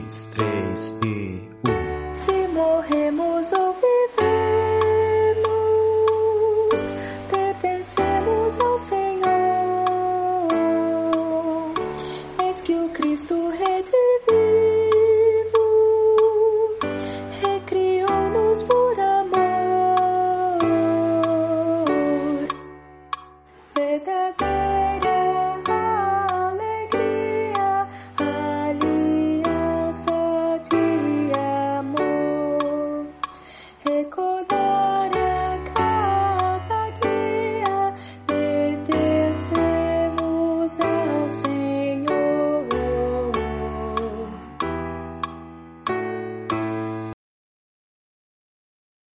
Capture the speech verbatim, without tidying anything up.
dois, três e um. Se morremos ou vivemos, pertencemos ao Senhor. Eis que o Cristo redivivo recriou-nos por amor verdadeiro.